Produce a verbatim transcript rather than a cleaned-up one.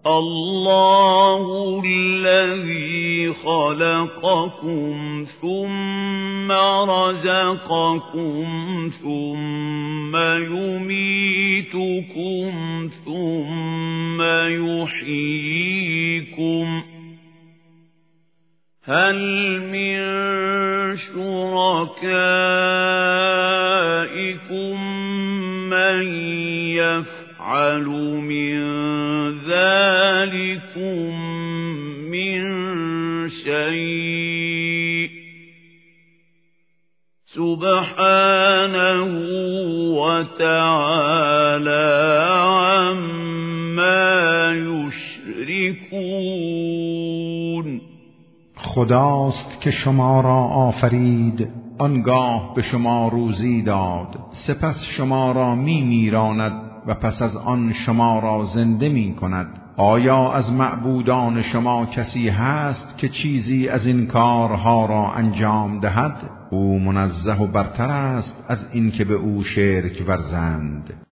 الله الذي خلقكم ثم رزقكم ثم يميتكم ثم يحييكم هل من شركائكم من يفعل من ذلكم من شيء سبحانه وتعالى عما يشركون. خداست که شما را آفرید، آنگاه به شما روزی داد، سپس شما را می میراند و پس از آن شما را زنده می کند. آیا از معبودان شما کسی هست که چیزی از این کارها را انجام دهد؟ او منزه و برتر است از این که به او شرک ورزند.